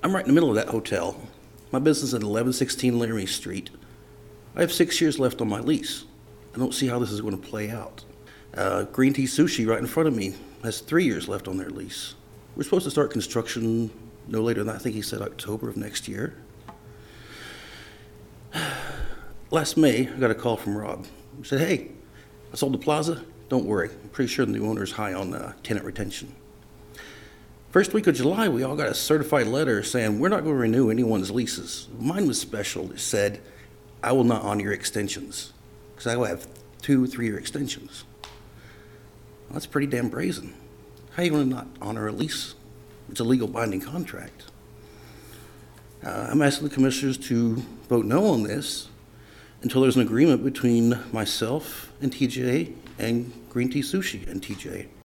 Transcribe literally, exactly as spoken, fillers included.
I'm right in the middle of that hotel. My business is at eleven sixteen Laramie Street. I have six years left on my lease. I don't see how this is going to play out. Uh, Green Tea Sushi right in front of me has three years left on their lease. We're supposed to start construction no later than, I think he said, October of next year. Last May, I got a call from Rob. He said, hey, I sold the plaza. Don't worry. I'm pretty sure the new owner's high on uh, tenant retention. First week of July, we all got a certified letter saying we're not going to renew anyone's leases. Mine was special. It said, I will not honor your extensions, because I will have two three-year extensions. Well, that's pretty damn brazen. How are you going to not honor a lease? It's a legal binding contract. Uh, I'm asking the commissioners to vote no on this until there's an agreement between myself and T J and Green Tea Sushi and T J.